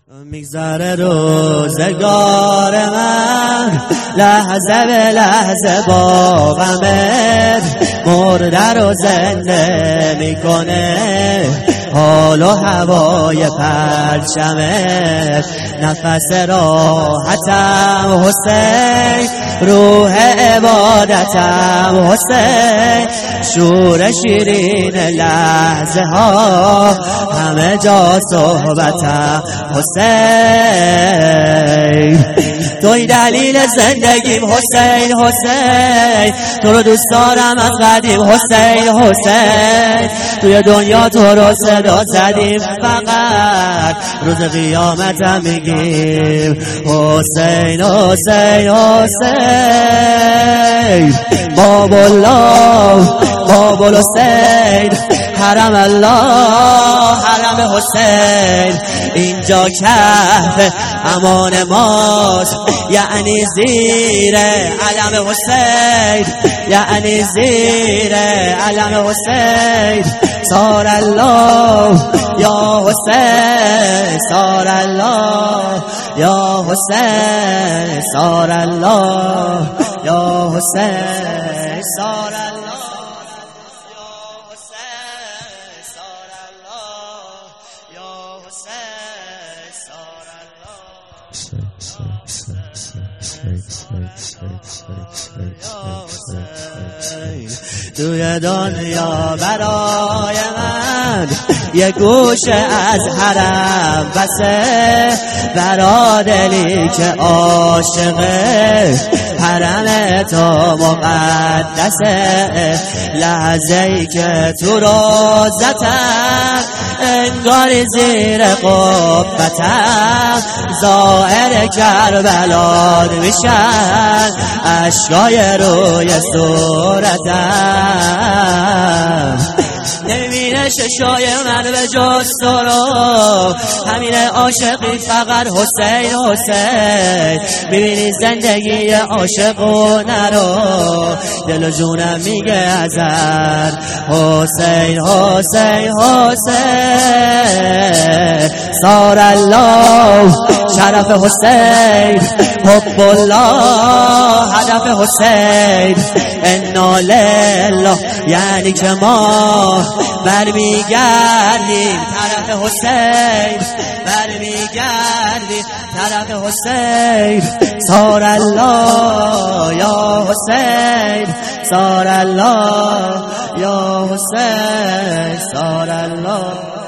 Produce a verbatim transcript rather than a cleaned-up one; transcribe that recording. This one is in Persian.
میگذره روزگار من لحظه به لحظه با غمت مرده رو زنده میکنه حال و هوای پرچمت نفس راحتم حسین روح عبادتم حسین شور شیرین لحظه ها همه جا صحبتم حسین توی دلیل زندگیم حسین حسین تو رو دوست دارم از قدیم حسین حسین توی دنیا تو رو صدا زدیم فقط روز قیامتم میگیم حسین حسین حسین باب الله باب الحسین حرم الله حرم حسین اینجا کهف امان ماست یعنی زیر علم حسین یعنی زیر علم حسین صار الله یا حسین صار الله یا حسین صار الله یا حسین صار الله توی دنیا برای من یه گوشه از حرم بسه برا دلی که عاشقه حرم تو مقدسه لحظه‌ای که تو روزتم انگار زیر قبتم ظاهر کربلات میشن اشکای روی صورتم نمیبینه ششای من به جز تو رو همین عاشقی فقط حسین حسین میبینی زندگی عاشقونه رو دل و جونم میگه ازت حسین حسین حسین صار الله شرف حسین حب الله هدف حسین انا لله یعنی که ما برمیگردیم طرف حسین برمیگردیم طرف حسین صار الله یا حسین صار الله یا حسین صار الله